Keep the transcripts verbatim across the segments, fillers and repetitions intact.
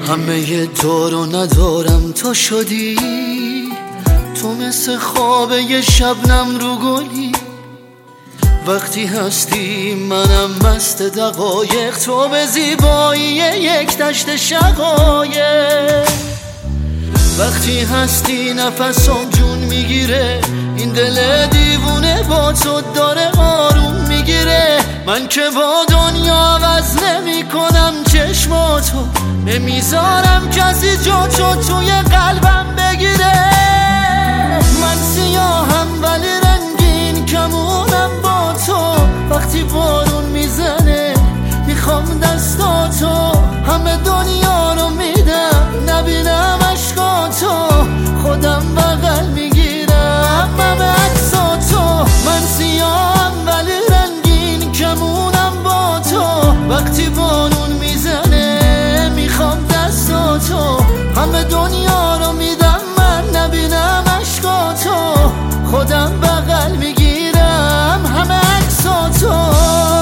همه دار و ندارم تو شدی، تو مثل خواب یه شبنم رو گلی. وقتی هستی منم مست دقایق، تو به زیبایی یک دشت شقایق. وقتی هستی نفسم جون میگیره، این دل دیوونه با تو داره آروم میگیره. من که با دنیا عوض نمی کنم چشماتو، نمیذارم کسی جا تو توی قلبم بگیره. من سیاهم ولی رنگین کمونم با تو، وقتی بارون میزنه میخوام دستاتو. همه دنیا رو میدم نبینم عشقاتو، خودم بغل میگیرم همه عکساتو. من سیاهم ولی رنگین کمونم با تو، وقتی بارون میزنه میخوام دستاتو. همه دنیا رو میدم من نبینم عشقاتو، خودم بغل میگیرم همه عکساتو.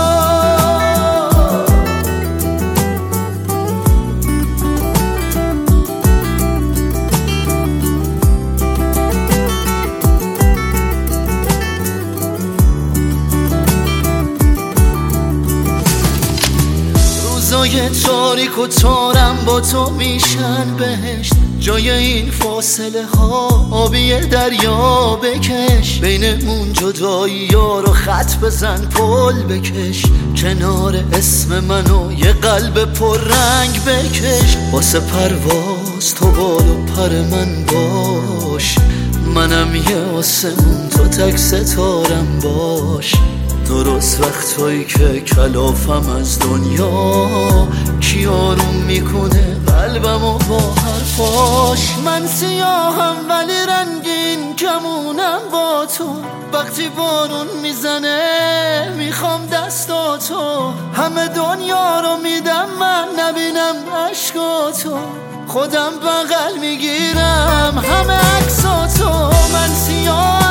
روزای تاریک و تارم با تو میشن بهشت، جای این فاصله ها آبی دریا بکش. بینمون جدایی ها رو خط بزن پل بکش، کنار اسم منو یه قلب پر رنگ بکش. واسه پرواز تو بال و پر من باش، منم یه آسمون تو تک ستارم باش. درست وقتایی که کلافم از دنیا، کی آروم میکنه قلبمو با حرفاش. من سیاهم ولی رنگین کمونم با تو، وقتی بارون میزنه میخوام دستاتو. همه دنیا رو میدم من نبینم عشقاتو، خودم بغل میگیرم همه عکساتو. من سیاه